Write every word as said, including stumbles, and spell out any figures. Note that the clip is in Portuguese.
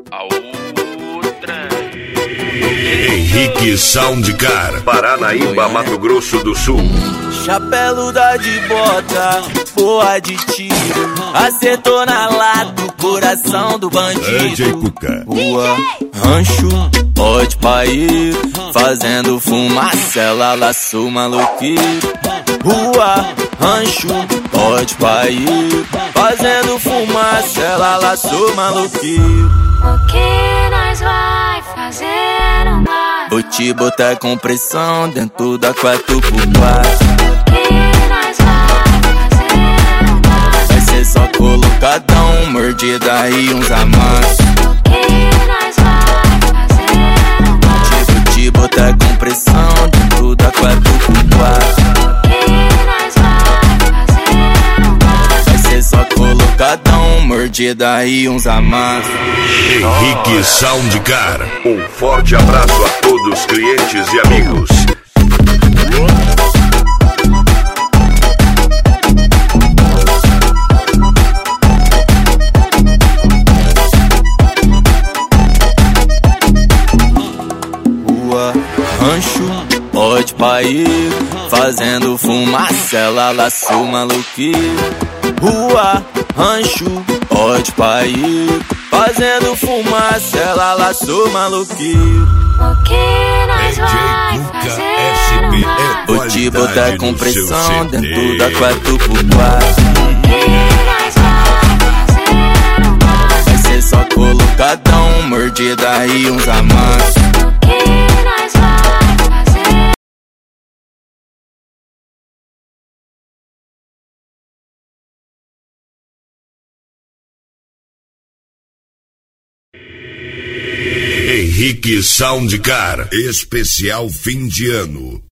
A outra. Henrique Soundcar, Paranaíba, Mato Grosso do Sul. Chapéu dá de bota, porra de tiro, acertou na lata o coração do bandido. D J Cuca. Rua, rancho, pode pair, fazendo fumaça, ela laçou maluqueiro. Rua, rancho, pode pair, fazendo fumaça, ela laçou maluqueiro. O que nós vai fazer no mar? Vou te botar com pressão dentro da quatro por quatro. O que nós vai fazer no mar? Vai ser só colocadão, mordida e uns amassos. O que nós vai fazer no mar? Vou te botar com pressão dentro da quatro por quatro. O que nós vai fazer no mar? Vai ser só colocadão, mordida e uns amassos. Henrique Soundcar. Um forte abraço a todos os clientes e amigos. Rua, rancho, pode pair, fazendo fumaça, ela laçou maluqueiro. Rua, rancho, pode pair, fazendo fumaça, ela laçou maluqueiro. O que nós vai fazer no mar? Vou te botar com pressão dentro da quatro por quatro. O que nós vai fazer no mar? Vai ser só colocadão, mordida e uns amassos. O que nós vai fazer? Henrique Soundcar. Especial fim de ano.